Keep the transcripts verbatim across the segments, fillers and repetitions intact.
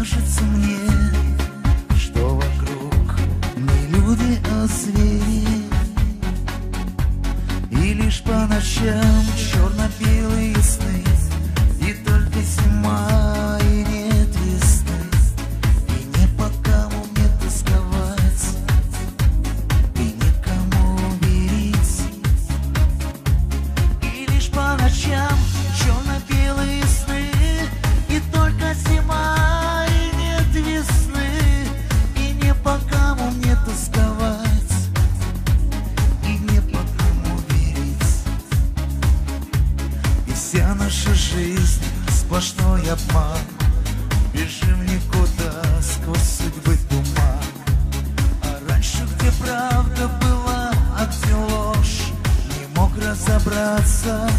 кажется мне, что вокруг не люди, а звери. И лишь по ночам черно-белые сны, и только зима, и нет весны. И не по кому мне тосковать, и никому верить. И лишь по ночам черно-белые сны, и только зима, и нет весны. И не по кому мне тосковать, и не по кому верить. И вся наша жизнь сплошной обман, бежим никуда сквозь судьбы туман. А раньше где правда была, а где ложь, не мог разобраться.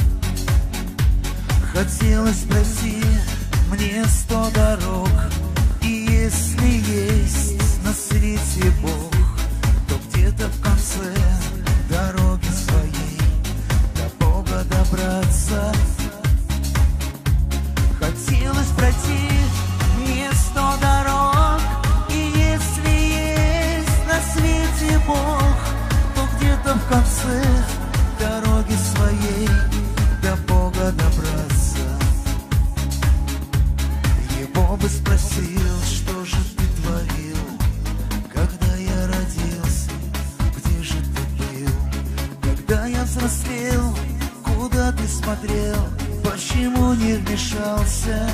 Хотелось пройти мне сто дорог, и если есть на свете Бог, то где-то в конце дороги своей до Бога добраться. Хотелось пройти мне сто дорог, и если есть на свете Бог, то где-то в конце дороги своей до Бога добраться. Его бы спросил, что же ты творил, когда я родился, где же ты был? Когда я взрослел, куда ты смотрел, почему не вмешался?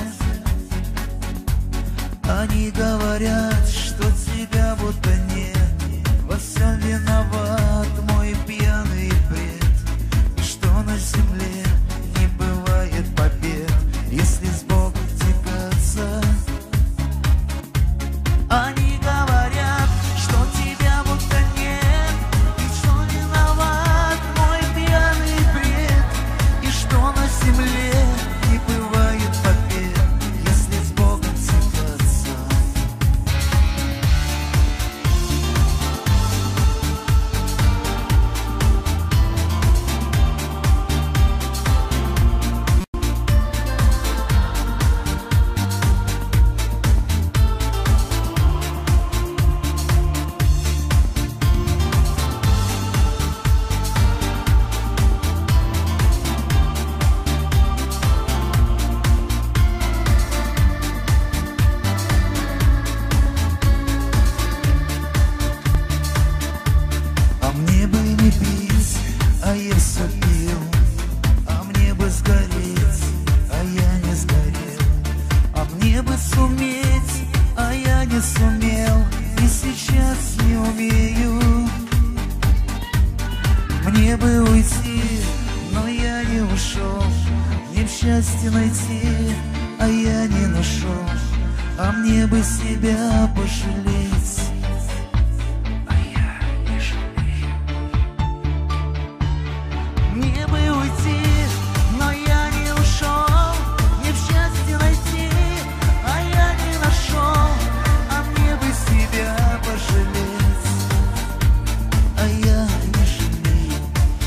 Они говорят, что тебя будто нет, во всем виноват мой пьяный бред. И что на земле не бывает побед, если с Богом тягаться. Они говорят, что тебя будто нет, и что виноват мой пьяный бред. И что на земле не бывает побед, если с Богом тягаться. А мне бы не пить, а я все пил. А мне бы сгореть, а я не сгорел. А мне бы суметь, а я не сумел, и сейчас не умею. Мне бы уйти, но я не ушел. Мне б счастье найти, а я не нашел. А мне бы себя пожалеть, а я не жалею. Мне бы уйти, но я не ушел. Мне б счастье найти, а я не нашел. А мне бы себя пожалеть, а я не жалею.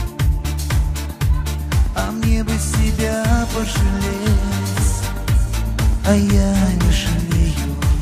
А мне бы себя пожалеть, а я не жалею.